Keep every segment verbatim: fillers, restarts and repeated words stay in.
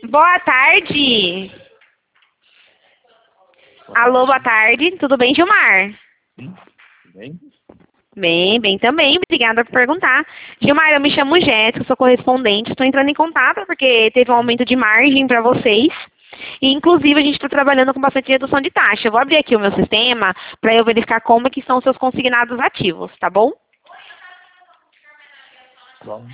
Boa tarde. Alô, boa tarde. Tudo bem, Gilmar? Sim, tudo bem? Bem, bem também. Obrigada por perguntar. Gilmar, eu me chamo Jéssica, sou correspondente. Estou entrando em contato porque teve um aumento de margem para vocês. E, inclusive, a gente está trabalhando com bastante redução de taxa. Eu vou abrir aqui o meu sistema para eu verificar como que são os seus consignados ativos, tá bom? Bom,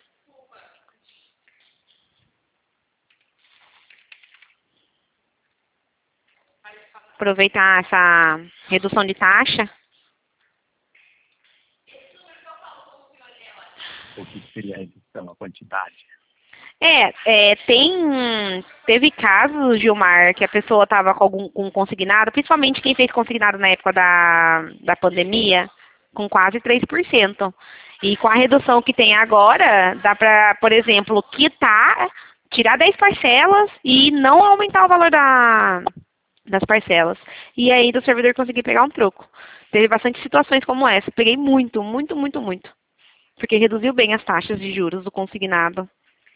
Aproveitar essa redução de taxa. o que seria a redução, a quantidade? É, é, tem, teve casos, Gilmar, que a pessoa estava com algum com consignado, principalmente quem fez consignado na época da, da pandemia, com quase três por cento. E com a redução que tem agora, dá para, por exemplo, quitar, tirar dez parcelas e não aumentar o valor da, das parcelas. E ainda o servidor conseguir pegar um troco. Teve bastante situações como essa. Peguei muito, muito, muito, muito. Porque reduziu bem as taxas de juros do consignado.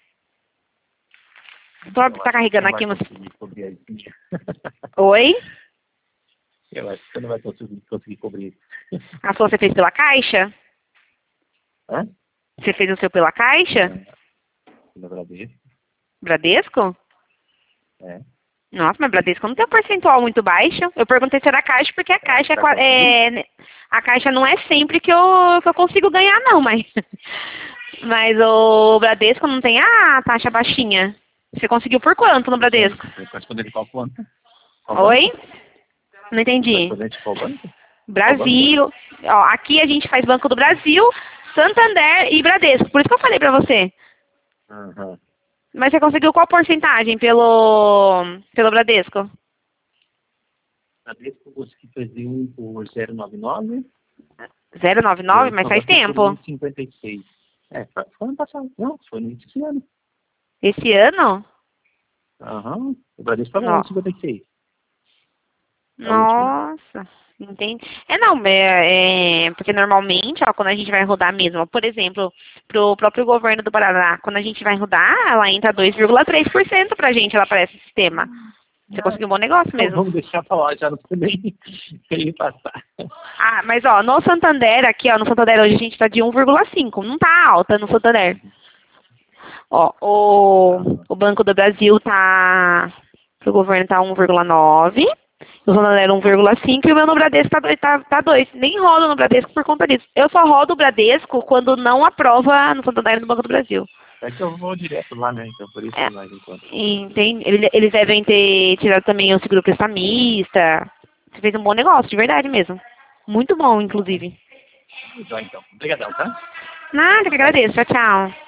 Tô, Eu tá acho que carregando você aqui não umas... vai conseguir cobrir isso. Oi? Eu acho que você não vai conseguir, conseguir cobrir isso. A sua você fez pela Caixa? Hã? Você fez o seu pela Caixa? É, eu agradeço. Bradesco? É. Nossa, mas Bradesco não tem um percentual muito baixo. Eu perguntei se era Caixa, porque a Caixa é, Tá qua- conseguindo? é... A Caixa não é sempre que eu, que eu consigo ganhar, não, mas... Mas o Bradesco não tem a taxa baixinha. Você conseguiu por quanto no Bradesco? Você vai responder de qual banco? Qual Oi? banco? Não Vai entendi. responder de qual banco? Qual banco? Brasil. Ó, aqui a gente faz Banco do Brasil, Santander e Bradesco. Por isso que eu falei pra você. Aham. Mas você conseguiu qual porcentagem pelo, pelo Bradesco? Bradesco eu consegui fazer um por zero vírgula noventa e nove. zero vírgula noventa e nove, Eu mas só faz passei por tempo. um vírgula cinquenta e seis. É, foi foi ano passado. Não, foi no início desse ano. Esse ano? Aham. O Bradesco pagou um No- vírgula cinquenta e seis. A última. Nossa, entendi. É não, é, é, porque normalmente, ó, quando a gente vai rodar mesmo, por exemplo, pro próprio governo do Paraná, quando a gente vai rodar, ela entra dois vírgula três por cento pra gente, ela aparece no sistema. Você conseguiu um bom negócio Então mesmo. vamos deixar pra lá, já não tô nem nem passar. Ah, mas ó, no Santander, aqui ó, no Santander hoje a gente tá de um vírgula cinco, não tá alta no Santander. Ó, o, o Banco do Brasil tá, o governo tá um vírgula nove, o Santander um vírgula cinco e o meu no Bradesco tá dois, tá, tá dois. Nem rodo no Bradesco por conta disso. Eu só rodo o Bradesco quando não aprova no Santander e no Banco do Brasil. É que eu vou direto lá, né? Então por isso É, que mais enquanto. entende? Eles, eles devem ter tirado também o seguro prestamista. Você fez um bom negócio, de verdade mesmo. Muito bom, inclusive. Então, então. Obrigadão, tá? Nada, que agradeço. Tchau, tchau.